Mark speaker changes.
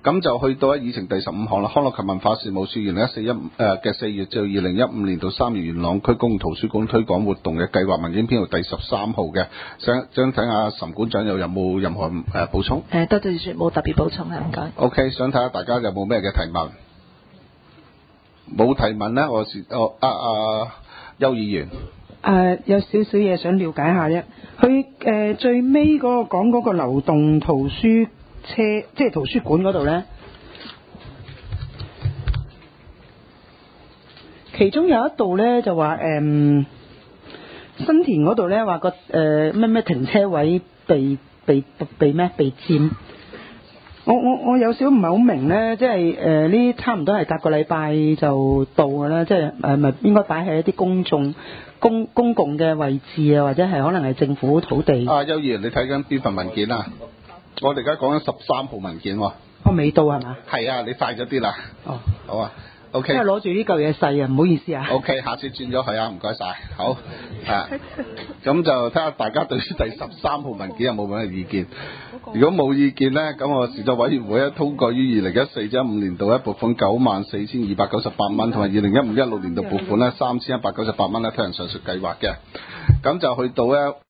Speaker 1: 咁就去到議程第15項啦。康樂及文化事務署2014嘅4月至2015年到3月元朗區公共圖書館推廣活動嘅計劃文件編號第13號嘅，想睇下岑館長有冇任何補充？
Speaker 2: 多謝主席，冇特別補充啊，唔該。
Speaker 1: OK， 想睇下大家有冇咩嘅提問？冇提問呢，邱議員。
Speaker 3: 有少少嘢想了解下啫。佢最尾嗰個講嗰個流動圖書車，即係圖書館嗰度咧，其中有一度咧就話新田嗰度咧話個咩停車位被佔。我有少唔係好明咧，即係呢差唔多係隔個禮拜就到嘅啦，即係咪應該擺喺一啲公共嘅位置啊，或者係可能係政府土地。
Speaker 1: 邱議員，你睇緊邊份文件啊？我哋而家講緊13號文件喎。
Speaker 3: 我未到係嘛？
Speaker 1: 係啊，你快咗啲啦。哦，好啊。OK。
Speaker 3: 因為攞住呢嚿嘢細啊，唔好意思啊。
Speaker 1: OK， 下次轉咗佢啊，唔該晒。好咁就睇下大家對於第13號文件有冇咩意見？如果冇意見呢，咁我時作委員會咧通過於2014-15年度撥款94,298蚊，同埋2015-16年度撥款咧3198蚊咧推行上述計劃嘅。咁就去到咧